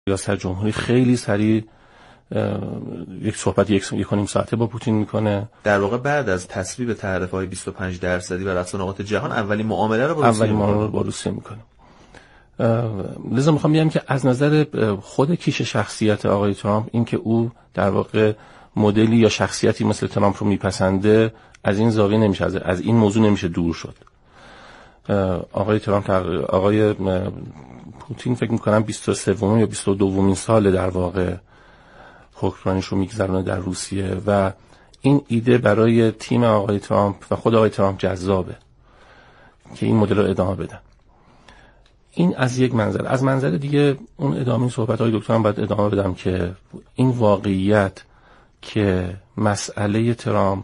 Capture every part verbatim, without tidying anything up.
ریاست جمهوری خیلی سریع یک صحبت یک یک و نیم ساعته با پوتین میکنه. در واقع بعد از تصویب تعرفه‌های بیست و پنج درصدی بر اساس نقاط جهان اولین معامله رو با روسیه اولین معامله رو با روسیه میکنه. لذا میخوام بگم که از نظر خود کیش شخصیت آقای ترامپ، این که او در واقع مدلی یا شخصیتی مثل ترامپ رو میپسنده، از این زاویه نمیشه از این موضوع نمیشه دور شد. آقای ترامپ آقای پوتین فکر میکنم بیست و سومین یا بیست و دومین سال در واقع حکمرانیش رو میگذرونه در روسیه و این ایده برای تیم آقای ترامپ و خود آقای ترامپ جذابه که این مدل رو ادامه بدن. این از یک منظر. از منظر دیگه اون ادامه صحبت های دکترم باید ادامه بدم که این واقعیت که مسئله ترامپ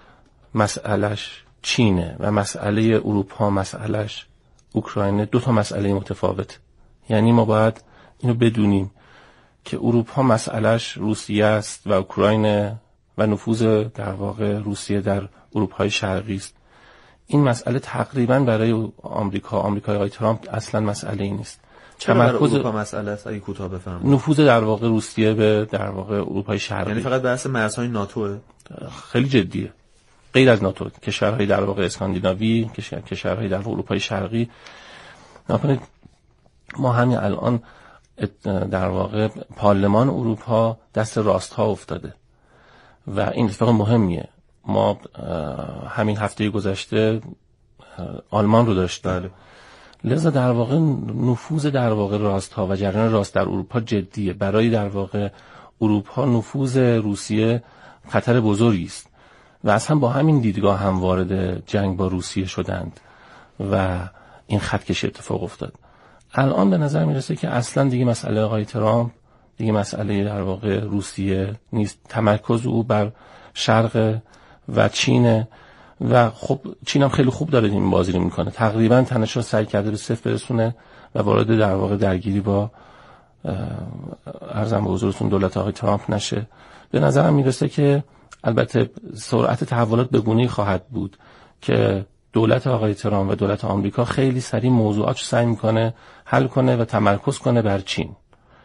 مسئلهش چینه و مسئله اروپا مسئلهش اوکراینه دو تا مسئله متفاوت. یعنی ما باید اینو بدونیم که اروپا مسئلهش روسیه است و اوکراین و نفوذ در واقع روسیه در اروپای شرقی است. این مسئله تقریبا برای آمریکا آمریکای آقای ترامپ اصلا مسئله ای نیست. تمرکز اروپا مسئله است. اگه کوتاه بفهمم، نفوذ در واقع روسیه به در واقع اروپای شرقی، یعنی فقط بحث مرزهای ناتوه. خیلی جدیه. غیر از ناتو، کشورهای در واقع اسکاندیناوی، کشورهای در واقع اروپای شرقی. نکنید ما همین الان در واقع پارلمان اروپا دست راست ها افتاده و این اتفاق مهمیه. ما همین هفته گذشته آلمان رو داشتیم. لذا در واقع نفوذ در واقع راست ها و جریان راست در اروپا جدیه. برای در واقع اروپا نفوذ روسیه خطر بزرگی است و اصلا با همین دیدگاه هم وارد جنگ با روسیه شدند و این خط کشی اتفاق افتاد. الان به نظر میرسه که اصلا دیگه مسئله آقای ترامپ دیگه مسئله در واقع روسیه نیست. تمرکز او بر شرق و چین و خب چین هم خیلی خوب داره این بازی رو میکنه. تقریبا تنش رو سعی کرده به صفر برسونه و وارد در واقع درگیری با ارزم به حضورتون دولت آقای ترامپ نشه. به نظرم میرسه که البته سرعت تحولات به گونه‌ای خواهد بود که دولت آقای ترامپ و دولت آمریکا خیلی سریع موضوعات رو سعی میکنه حل کنه و تمرکز کنه بر چین.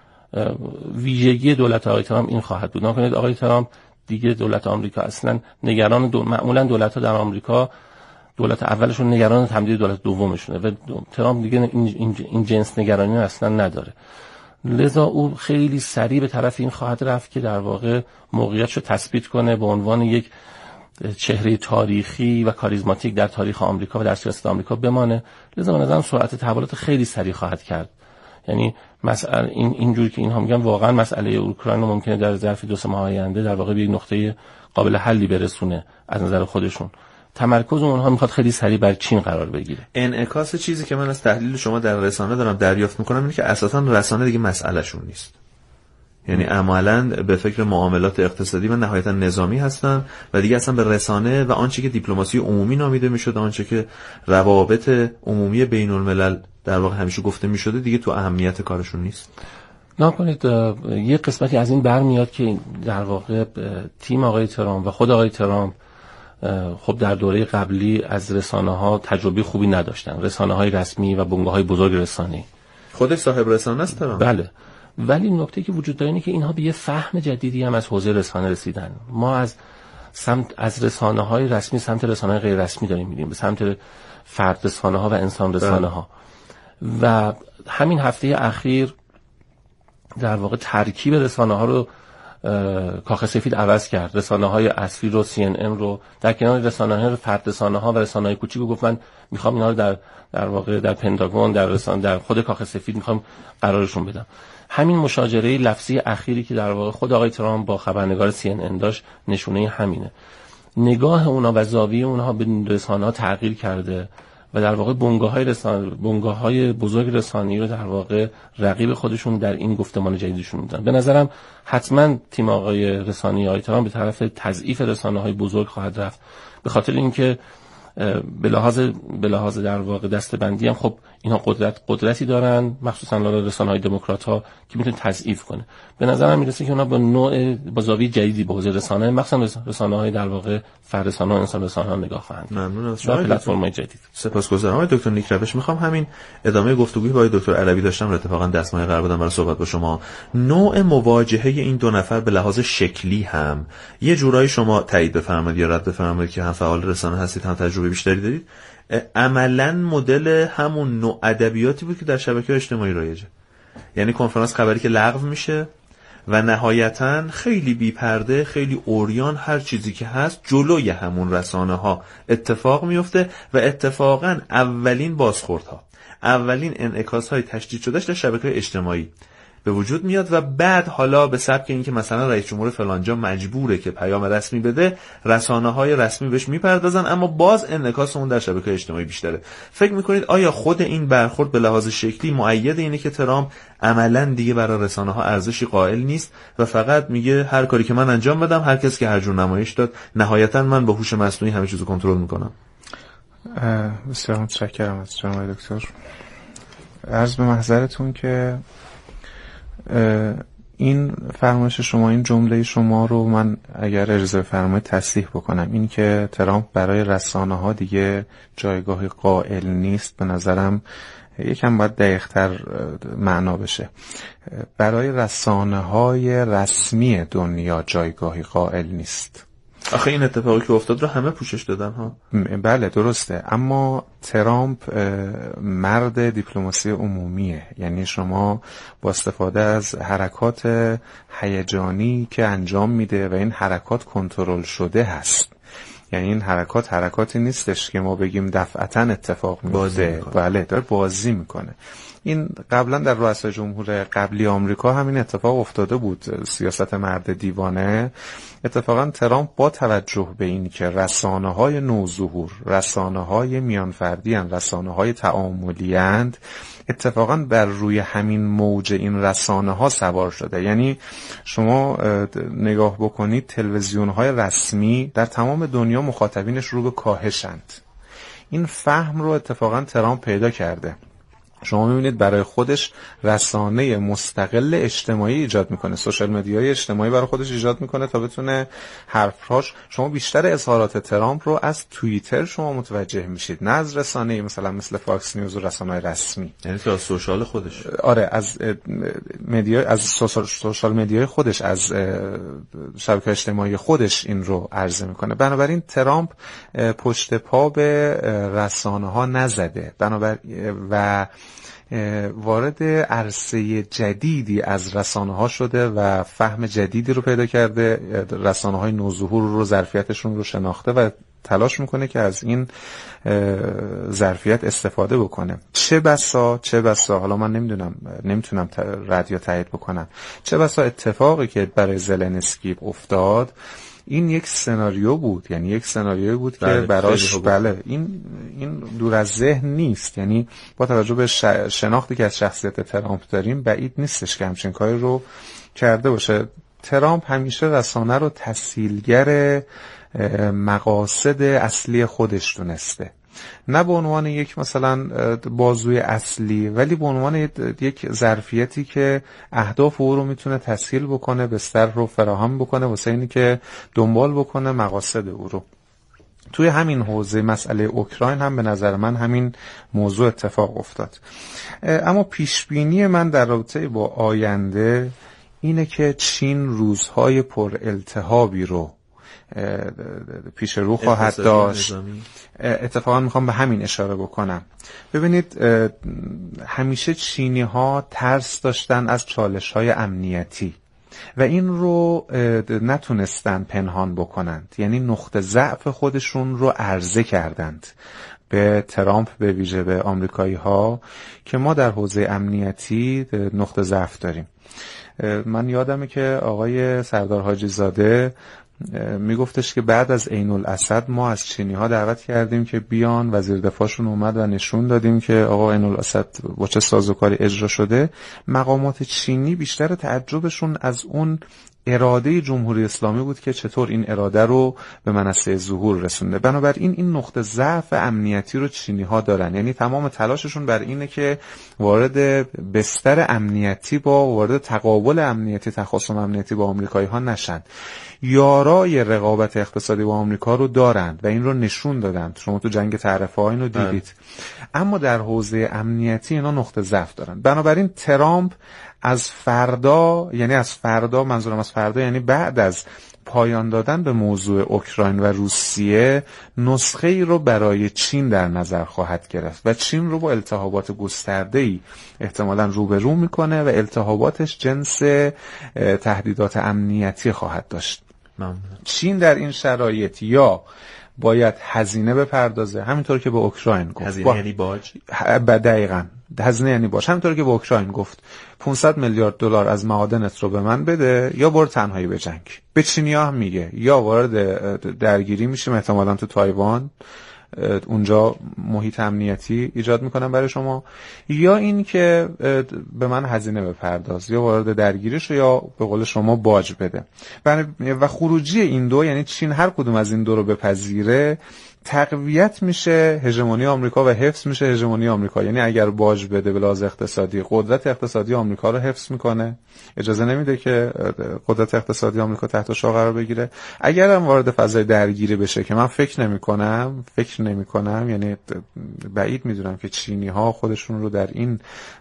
ویژگی دولت آقای ترامپ این خواهد بود. نکنید آقای ترامپ دیگه دولت آمریکا اصلا نگران دو... معمولا دولت‌ها در آمریکا دولت اولشون نگران تمدید دولت دومشونه و ترامپ دیگه این, این... این جنس نگرانی اصلا نداره. لذا او خیلی سریع به طرف این خواهد رفت که در واقع موقعیتش رو تثبیت کنه به عنوان یک چهره تاریخی و کاریزماتیک در تاریخ آمریکا و در سیاست آمریکا بمانه. لذا به نظرم سرعت تحولات خیلی سریع خواهد کرد. یعنی مسئله این اینجوری که اینها میگن واقعا مسئله اوکراین ممکنه در ظرف دو سه ماه آینده در واقع به یک نقطه قابل حلی برسونه از نظر خودشون. تمرکز اونها میخواد خیلی سریع بر چین قرار بگیره. انعکاس چیزی که من از تحلیل شما در رسانه دارم دریافت میکنم اینه که اساسا رسانه دیگه مسئلهشون نیست. یعنی عملاً به فکر معاملات اقتصادی و نهایتاً نظامی هستن و دیگه اصلا به رسانه و آنچه که دیپلماسی عمومی نامیده میشد، آنچه که روابط عمومی بین الملل در واقع همیشه گفته میشده، دیگه تو اهمیت کارشون نیست. نکنید یه قسمتی از این برمیاد که در واقع تیم آقای ترامپ و خود آقای ترامپ خب در دوره قبلی از رسانه‌ها تجربه خوبی نداشتن. رسانه‌های رسمی و بنگاه‌های بزرگ رسانه‌ای. خودش صاحب رسانه است ترامپ. بله. ولی نکته که وجود داره اینه که اینها به یه فهم جدیدی هم از حوزه رسانه رسیدن. ما از سمت از رسانه‌های رسمی سمت رسانه‌های غیر رسمی داریم میریم، به سمت فرد رسانه‌ها و انسان رسانه‌ها. و همین هفته اخیر در واقع ترکیب رسانه‌ها رو کاخ سفید عوض کرد. رسانه‌های اصلی رو سی ان ان رو در کنار رسانه‌های فرد رسانه‌ها و رسانه‌های کوچیک گفت من می‌خوام اینا رو در در واقع در پنتاگون در رسانه در خود کاخ سفید می‌خوام قرارشون بدم. همین مشاجره لفظی اخیری که در واقع خود آقای ترامپ با خبرنگار سی ان ان داشت نشونه همینه. نگاه اونا و زاویه اونها به رسانه‌ها تغییر کرده و در واقع بنگاه‌های رسانه بنگاه‌های بزرگ رسانه‌ای رو در واقع رقیب خودشون در این گفتمان جدیدشون میدن. به نظرم حتما تیم آقای رسانه‌ای آقای ترامپ به طرف تضعیف رسانه‌های بزرگ خواهد رفت، به خاطر اینکه به لحاظ به لحاظ در واقع دسته‌بندی هم خب اینها قدرت قدرتی دارن، مخصوصا رسانه‌های دموکرات‌ها، که میتونه تضعیف کنه. به نظرم میرسه که اونا با نوع با زاویه جدیدی به حوزه رسانه، مخصوصا رسانه‌های در واقع فره‌رسانه و انسان رسانه‌ها نگاه خواهند. ممنون از شما. پلتفرم‌های جدید. سپاسگزارم آقای دکتر نیک روش. میخوام همین ادامه گفتگوی با آقای دکتر علوی داشتم رو اتفاقا دستمایه قرار بدم برای صحبت با شما. نوع مواجهه این دو نفر به لحاظ شکلی هم یه جورایی شما تایید بفرمایید یا رد بفرمایید که هم فعال رسانه هستید هم تجربه بیشتری دارید، عملاً مدل همون نوع ادبیاتی بود که در شبکه‌های اجتماعی رایجه. یعنی کنفرانس خبری که لغو میشه و نهایتاً خیلی بی پرده، خیلی اوریان، هر چیزی که هست جلوی همون رسانه ها اتفاق میفته و اتفاقاً اولین بازخوردها، اولین انعکاس های تشدید شدهش در شبکه‌های اجتماعی به وجود میاد و بعد حالا به سبک این که مثلا رئیس جمهور فلانجا مجبوره که پیام رسمی بده، رسانه‌های رسمی بهش میپردازن، اما باز انعکاس اون در شبکه‌های اجتماعی بیشتره. فکر میکنید آیا خود این برخورد به لحاظ شکلی مؤید اینه که ترامپ عملاً دیگه برای رسانه‌ها ارزشی قائل نیست و فقط میگه هر کاری که من انجام بدم، هر کس که هر جور نمایش داد، نهایتاً من با هوش مصنوعی همه چیزو کنترل میکنم؟ بسیار متشکرم از جناب دکتر. عرض به محضرتون که این فرمایش شما، این جمله شما رو من اگر اجازه بفرمایید تصحیح بکنم، این که ترامپ برای رسانه ها دیگه جایگاهی قائل نیست، به نظرم یکم باید دقیق‌تر معنا بشه. برای رسانه های رسمی دنیا جایگاهی قائل نیست. آخه این اتفاقی که افتاد رو همه پوشش دادن ها. بله درسته، اما ترامپ مرد دیپلماسی عمومیه. یعنی شما با استفاده از حرکات هیجانی که انجام میده و این حرکات کنترل شده هست، یعنی این حرکات حرکاتی نیستش که ما بگیم دفعتاً اتفاق میفته، بله داره بازی میکنه. این قبلا در رؤسای جمهور قبلی آمریکا همین اتفاق افتاده بود، سیاست مرد دیوانه. اتفاقا ترامپ با توجه به این که رسانه‌های نوظهور، رسانه‌های میانفردی اند، رسانه‌های تعاملی اند، اتفاقا بر روی همین موج این رسانه‌ها سوار شده. یعنی شما نگاه بکنید تلویزیون‌های رسمی در تمام دنیا مخاطبینش رو به کاهشند. این فهم رو اتفاقا ترامپ پیدا کرده. شما می‌بینید برای خودش رسانه مستقل اجتماعی ایجاد میکنه، سوشال مدیای اجتماعی برای خودش ایجاد میکنه تا بتونه حرفاش. شما بیشتر اظهارات ترامپ رو از توییتر شما متوجه میشید، نه از رسانه مثلا مثل فاکس نیوز و رسانه‌های رسمی. یعنی که از سوشال خودش، آره از مدیا، از سوشال مدیای خودش، از شبکه اجتماعی خودش این رو عرضه میکنه. بنابراین ترامپ پشت پا به رسانه‌ها نزده، بنابراین و وارد عرصه جدیدی از رسانه‌ها شده و فهم جدیدی رو پیدا کرده، رسانه‌های نوظهور رو، ظرفیتشون رو شناخته و تلاش میکنه که از این ظرفیت استفاده بکنه. چه بسا چه بسا حالا من نمیدونم، نمیتونم رد یا تایید بکنم، چه بسا اتفاقی که برای زلنسکی افتاد این یک سناریو بود، یعنی یک سناریویی بود که براش بله این این دور از ذهن نیست. یعنی با توجه به شناختی که از شخصیت ترامپ داریم بعید نیستش که همچین کاری رو کرده باشه. ترامپ همیشه رسانه رو تسهیلگر مقاصد اصلی خودش دونسته، نه به عنوان یک مثلا بازوی اصلی، ولی به عنوان یک ظرفیتی که اهداف او رو میتونه تسهیل بکنه، بستر رو فراهم بکنه واسه اینی که دنبال بکنه مقاصد او رو. توی همین حوزه مسئله اوکراین هم به نظر من همین موضوع اتفاق افتاد. اما پیشبینی من در رابطه با آینده اینه که چین روزهای پر التهابی رو پیش رو خواهد داشت. اتفاقا میخوام به همین اشاره بکنم. ببینید همیشه چینی ها ترس داشتن از چالش های امنیتی و این رو نتونستن پنهان بکنند، یعنی نقطه ضعف خودشون رو عرضه کردند به ترامپ، به ویژه به آمریکایی ها، که ما در حوزه امنیتی نقطه ضعف داریم. من یادمه که آقای سردار حاجی زاده میگفتش که بعد از عین الاسد ما از چینی ها دعوت کردیم که بیان، وزیر دفاعشون اومد و نشون دادیم که آقا عین الاسد با چه سازوکاری اجرا شده. مقامات چینی بیشتر تعجبشون از اون اراده جمهوری اسلامی بود که چطور این اراده رو به منصه ظهور رسونده. بنابراین این نقطه ضعف امنیتی رو چینی ها دارن، یعنی تمام تلاششون بر اینه که وارد بستر امنیتی با وارد تقابل امنیتی تخاصم امنیتی با آمریکایی ها نشن. یارای رقابت اقتصادی با آمریکا رو دارند و این رو نشون دادند، شما تو جنگ تعرفه ها اینو دیدید. اما در حوزه امنیتی اینا نقطه ضعف دارن. بنابراین ترامپ از فردا، یعنی از فردا منظورم از فردا یعنی بعد از پایان دادن به موضوع اوکراین و روسیه، نسخه ای رو برای چین در نظر خواهد گرفت و چین رو با التهابات گسترده‌ای احتمالاً روبرو میکنه و التهاباتش جنس تهدیدات امنیتی خواهد داشت. ممنون. چین در این شرایط یا باید هزینه بپردازه، همینطور که به اوکراین گفت. هزینه یعنی باج؟ دقیقاً هزینه یعنی باج، همینطور که به اوکراین گفت پانصد میلیارد دلار از معادنت رو به من بده یا برو تنهایی به جنگ. به چینی‌ها هم میگه یا وارد درگیری میشیم احتمالاً تو تایوان، اونجا محیط امنیتی ایجاد میکنم برای شما، یا این که به من هزینه بپرداز، یا وارد درگیری شو یا به قول شما باج بده. و خروجی این دو، یعنی چین هر کدوم از این دو رو بپذیره، تقویت میشه هژمونی آمریکا و حفظ میشه هژمونی آمریکا. یعنی اگر باج بده به لحاظ اقتصادی، قدرت اقتصادی آمریکا رو حفظ میکنه، اجازه نمیده که قدرت اقتصادی آمریکا تحت شعار قرار بگیره. اگر هم وارد فضای درگیری بشه که من فکر نمیکنم فکر نمیکنم یعنی بعید میدونم که چینی ها خودشون رو در این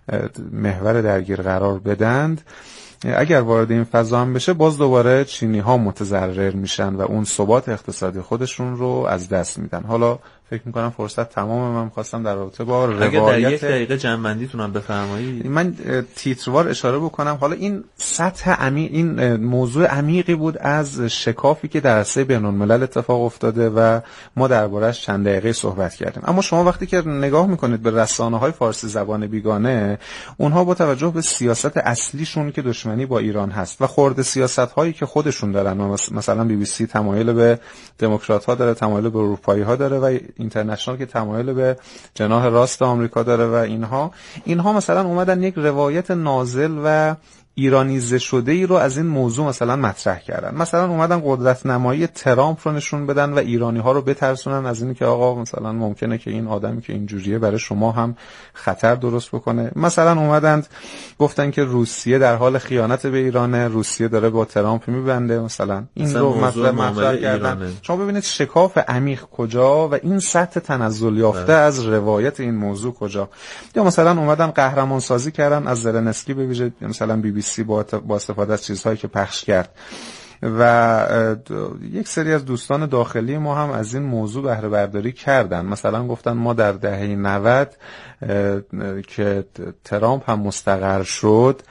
محور درگیر قرار بدند، اگر وارد این فضا هم بشه، باز دوباره چینی ها متضرر میشن و اون ثبات اقتصادی خودشون رو از دست میدن. حالا فکر میکنم فرصت تمام، من می‌خواستم در رابطه با روایت اگه در یک دقیقه جنبندیتونم بفرمایید. من تیتروار اشاره بکنم. حالا این سطح عمیق، این موضوع عمیقی بود از شکافی که در عرصه بین‌الملل اتفاق افتاده و ما درباره‌اش چند دقیقه صحبت کردیم. اما شما وقتی که نگاه میکنید به رسانه‌های فارسی زبان بیگانه، اونها با توجه به سیاست اصلیشون که دشمنی با ایران هست و خرد سیاست‌هایی که خودشون دارن، مثلا بی بی سی تمایل به دموکرات‌ها داره، تمایل به اروپایی‌ها داره و اینترنشنال که تمایل به جناح راست آمریکا داره و اینها اینها مثلا اومدن یک روایت نازل و ایرانیزه شده ای رو از این موضوع مثلا مطرح کردن. مثلا اومدن قدرت نمایی ترامپ رو نشون بدن و ایرانی ها رو بترسونن از اینی که آقا مثلا ممکنه که این آدمی که اینجوریه برای شما هم خطر درست بکنه. مثلا اومدن گفتن که روسیه در حال خیانت به ایرانه، روسیه داره با ترامپ میبنده، مثلا این رو مطرح مطرح کردن. شما ببینید شکاف عمیق کجا و این سطح تنزل یافته از روایت این موضوع کجا. یا مثلا اومدن قهرمان سازی کردن از زلنسکی، به ویژه مثلا بی بی سی با استفاده از چیزهایی که پخش کرد و یک سری از دوستان داخلی ما هم از این موضوع بهره برداری کردن. مثلا گفتن ما در دهه نود که ترامپ هم مستقر شد،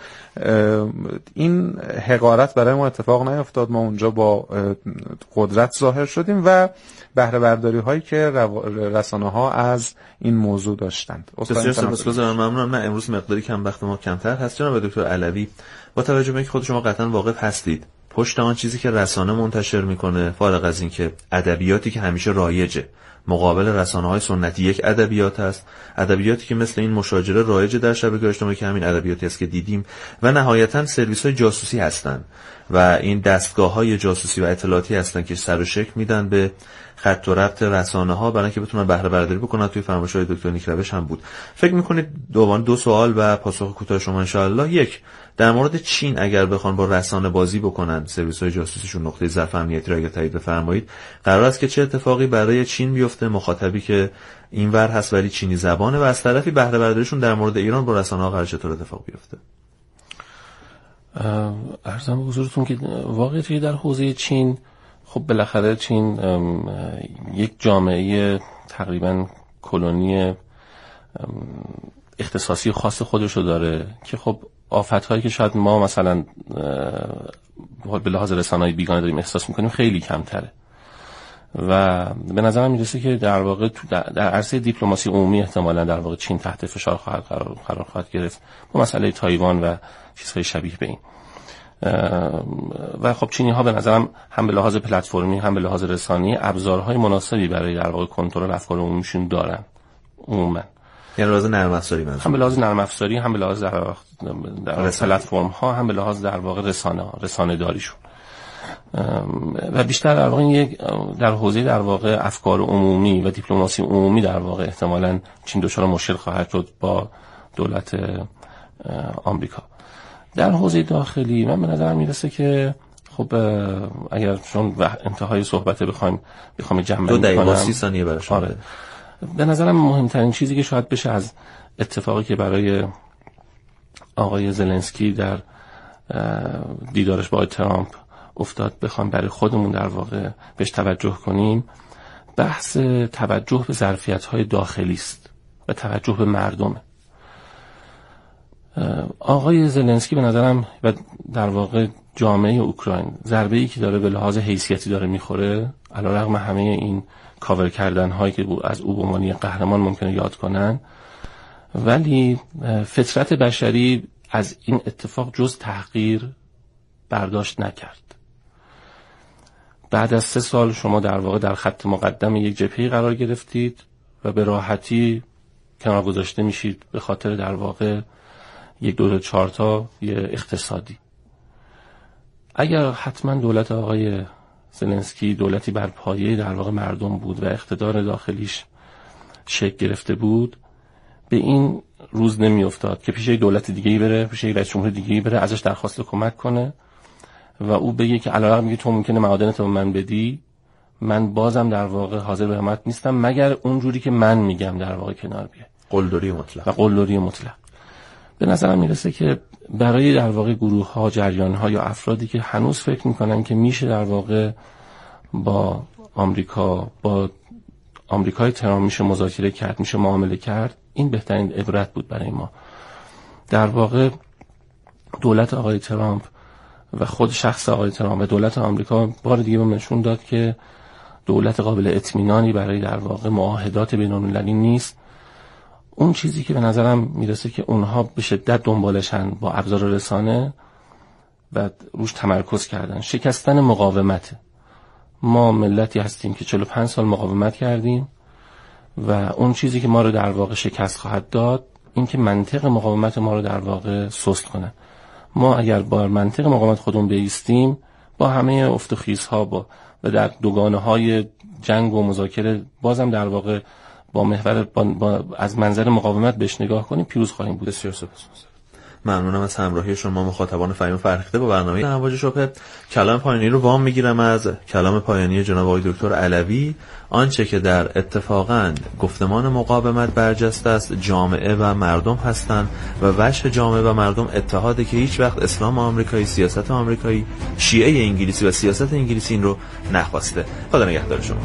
این حقارت برای ما اتفاق نیفتاد، ما اونجا با قدرت ظاهر شدیم و بهره برداری هایی که رسانه ها از این موضوع داشتند. بسیار سپاسگزارم، ممنونم. نه امروز مقداری کم وقت ما کمتر هست. جناب دکتر علوی، با توجه به اینکه خود شما قطعا واقف هستید پشت آن چیزی که رسانه منتشر میکنه، فارغ از این که ادبیاتی که همیشه رایجه مقابل رسانه‌های سنتی یک ادبیات هست، ادبیاتی که مثل این مشاجره رایجه در شبکه‌های اجتماعی که همین ادبیاتی است که دیدیم، و نهایتاً سرویس‌های جاسوسی هستند و این دستگاه‌های جاسوسی و اطلاعاتی هستند که سر و شکل میدن به خط و ربط رسانه‌ها برای اینکه بتونن بهره برداری بکنن. توی فرمایش‌های دکتر نیکروش هم بود. فکر می‌کنید دوباره دو سوال و پاسخ کوتاه شما ان شاءالله. یک، در مورد چین اگر بخوان با رسانه بازی بکنن، سرویس‌های جاسوسیشون نقطه ضعف امنیتی را اگه تایید بفرمایید، قرار است که چه اتفاقی برای چین بیفته، مخاطبی که اینور هست ولی چینی زبانه، و از طرفی بهره برداریشون در مورد ایران با رسانه‌ها قرار چطور اتفاق بیفته؟ عرضم به حضورتون که واقعیتی در حوزه چین، خب بالاخره چین یک جامعه تقریبا کلونی اختصاصی خاص خودشو داره که خب آفت‌هایی که شاید ما مثلا به لحاظ رسانه‌های بیگانه داریم احساس می‌کنیم خیلی کمتره و به نظرم میرسه که در واقع در عرصه دیپلماسی عمومی احتمالاً در واقع چین تحت فشار خواهد قرار, قرار خواهد گرفت با مسئله تایوان و چیزهای شبیه به این. و خب چینی ها به نظرم هم به لحاظ پلتفرمی هم به لحاظ رسانی ابزارهای مناسبی برای در واقع کنترل افکار عمومیشون دارن عموما. یعنی لحاظ نرم افزاری منظور هم به لحاظ نرم افزاری، هم به لحاظ در, در پلتفرم ها، هم به لحاظ در واقع رسانه ها، رسانه داریشون. و بیشتر در واقع یک در حوزه در واقع افکار عمومی و دیپلماسی عمومی در واقع احتمالاً چین دچار مشکل خواهد شد با دولت آمریکا. در حوزه داخلی من به نظر میرسه که خب اگر چون انتهای صحبت بخوایم بخوام جمع دو دقیقه سی ثانیه برای شما. آره. به نظرم مهمترین چیزی که شاید بشه از اتفاقی که برای آقای زلنسکی در دیدارش با ترامپ افتاد بخوام برای خودمون در واقع بهش توجه کنیم، بحث توجه به ظرفیت‌های داخلی است و توجه به مردمه. آقای زلنسکی به نظرم و در واقع جامعه اوکراین ضربه‌ای که داره به لحاظ حیثیتی داره میخوره، علیرغم همه این کاور کردن هایی که از او به عنوان قهرمان ممکنه یاد کنن، ولی فطرت بشری از این اتفاق جز تحقیر برداشت نکرد. بعد از سه سال شما در واقع در خط مقدم یک جبهه‌ای قرار گرفتید و به راحتی کنار گذاشته میشید به خاطر در واقع یک دو چهار تا یه اقتصادی. اگر حتما دولت آقای زلنسکی دولتی بر پایه در واقع مردم بود و اقتدار داخلیش شکل گرفته بود، به این روز نمی افتاد که پیش یک دولت دیگه‌ای بره، پیش یک رئیس جمهور دیگه‌ای بره، ازش درخواست کمک کنه و او بگه که علیرغم میگه تو ممکنه معادنت به من بدی، من بازم در واقع حاضر به حمایت نیستم مگر اونجوری که من میگم در واقع کنار بیای. قلدری مطلق و قلدری مطلق. به نظرم میرسه که برای در واقع گروه ها، جریان ها یا افرادی که هنوز فکر میکنن که میشه در واقع با آمریکا با آمریکای ترامپ میشه مذاکره کرد، میشه معامله کرد، این بهترین عبرت بود برای ما. در واقع دولت آقای ترامپ و خود شخص آقای ترامپ و دولت آمریکا بار دیگه به نشون داد که دولت قابل اطمینانی برای در واقع معاهدات بین‌المللی نیست. اون چیزی که به نظرم میرسه که اونها به شدت دنبالشن با ابزار رسانه و روش تمرکز کردن، شکستن مقاومت. ما ملتی هستیم که چهل و پنج سال مقاومت کردیم و اون چیزی که ما رو در واقع شکست خواهد داد این که منطق مقاومت ما رو در واقع سست کنه. ما اگر با منطق مقاومت خودمون بایستیم، با همه افت و خیزها با و در دوگانه های جنگ و مذاکره بازم در واقع با محور با, با از منظر مقاومت بهش نگاه کنیم، پیروز خواهیم بود. بسیار سپاسگزارم. ممنونم از همراهی شما مخاطبان فهیم فرهیخته با برنامه امواج شبهه. کلام پایانی رو وام میگیرم از کلام پایانی جناب آقای دکتر علوی. آنچه که در اتفاقاً گفتمان مقاومت برجسته است جامعه و مردم هستند و وجه جامعه و مردم اتحاده که هیچ وقت اسلام آمریکایی، سیاست آمریکایی، شیعه انگلیسی و سیاست انگلیسی این رو نخواسته. خدا نگهدار شما.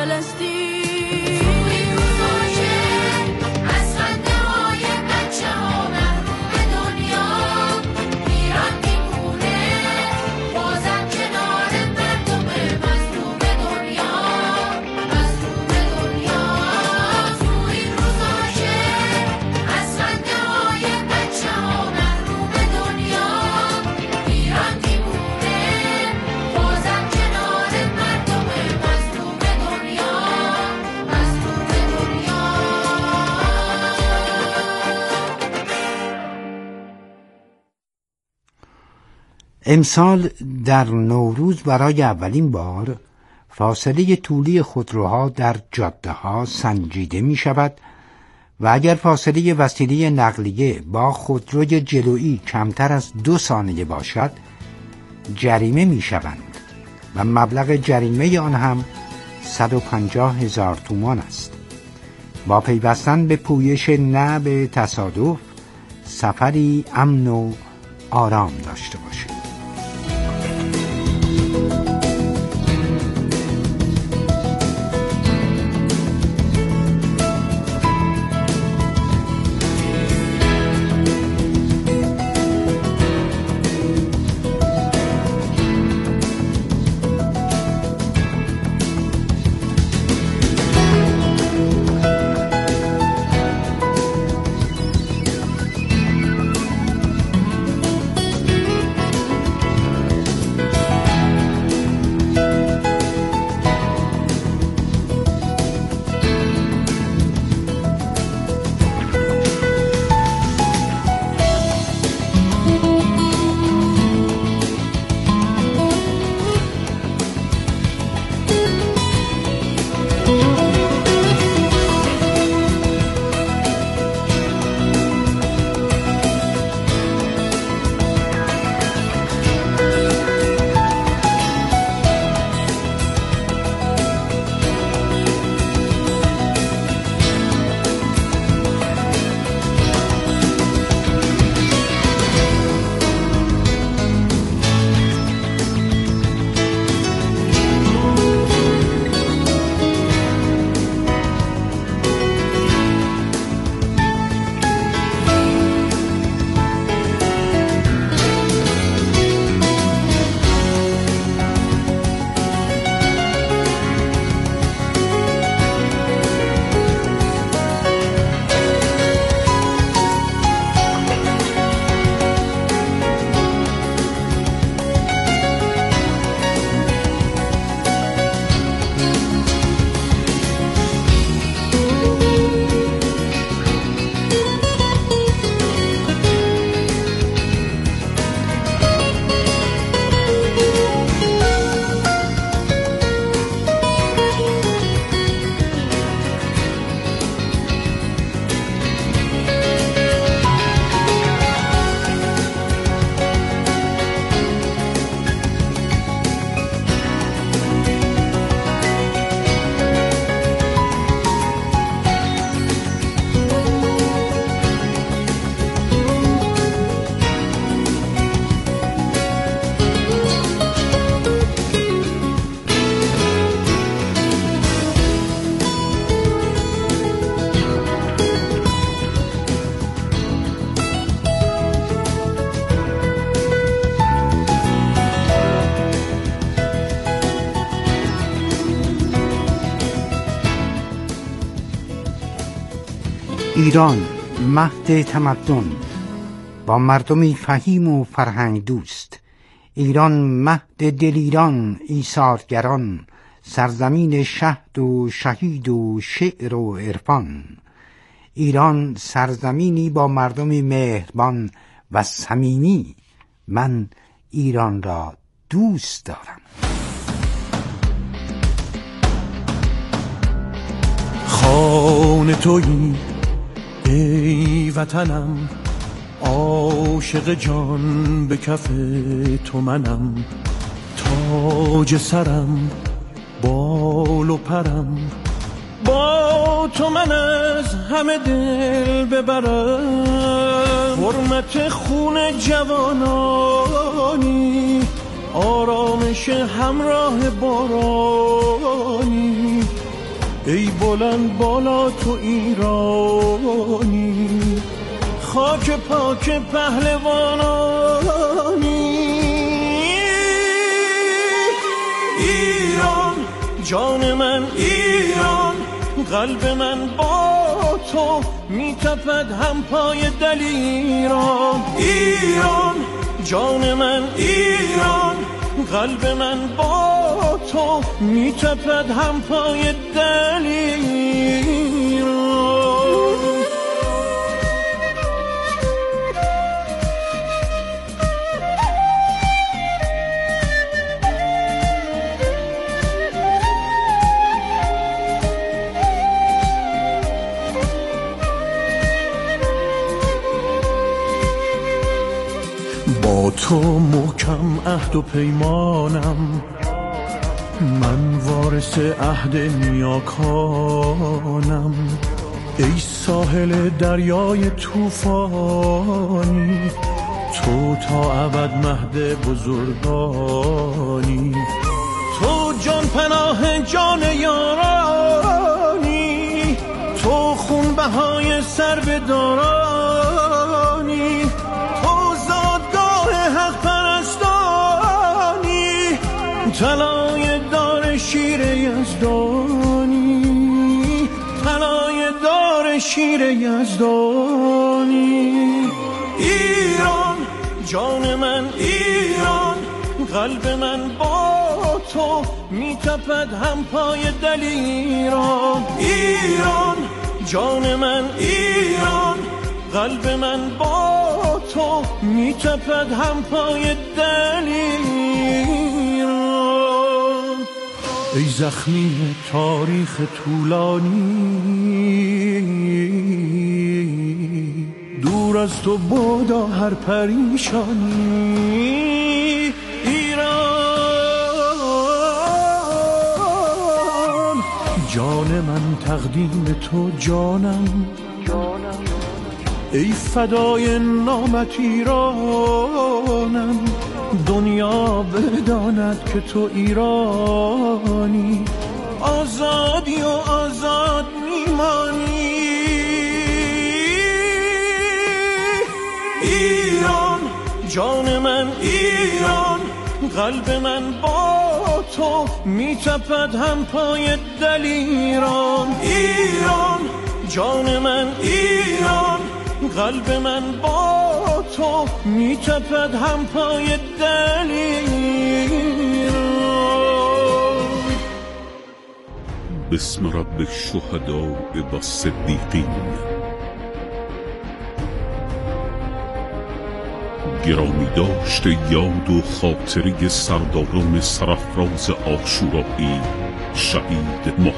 امسال در نوروز برای اولین بار فاصله طولی خودروها در جاده ها سنجیده می شود و اگر فاصله وسیله نقلیه با خودروی جلویی کمتر از دو ثانیه باشد جریمه می شوند و مبلغ جریمه آن هم صد و پنجاه هزار تومان است. با پیوستن به پویش نه به تصادف سفری امن و آرام داشته باشید. ایران مهد تمدن با مردمی فهیم و فرهنگ دوست، ایران مهد دلیران ایثارگران، سرزمین شهد و شهید و شعر و عرفان. ایران سرزمینی با مردمی مهربان و صمیمی، من ایران را دوست دارم. خان تویی ای وطنم، عاشق جان به کف تو منم، تاج سرم بال و پرم، با تو من از همه دل ببرم. حرمت خون جوانانی، آرامش همراه بارانی، ای بلند بالا تو ایرانی، خاک پاک پهلوانانی. ایران جان من، ایران قلب من با تو میتپد هم پای دلیران. ایران جان من، ایران قلب من با تو میتپد هم پای دلیران. با تو محکم عهد و پیمانم، من وارث عهد نیاکانم. ای ساحل دریای طوفانی، تو تا ابد مهد بزرگانی. تو جان پناه جان یارانی، تو خون بهای سر به دارانی. طلای دار شیر یزدانی، طلای دار شیر یزدانی. ایران جان من، ایران قلب من با تو میتپد هم پای دلیران. ایران جان من، ایران قلب من با تو میتپد هم پای دلیران. ای زخمی تاریخ طولانی، دور از تو بادا هر پریشانی. ایران جان من تقدیم تو جانم، ای فدای نامت ایرانم. دنیا بداند که تو ایرانی، آزادی و آزاد میمانی. ایران جان من، ایران قلب من با تو میتپد هم پای دلیران. ایران جان من، ایران قلب من با تو میتپد هم پای دلیران. بسم رب الشهداء و الصدیقین. گرامی داشت یاد و خاطره سرداران سرافراز عاشورایی شهید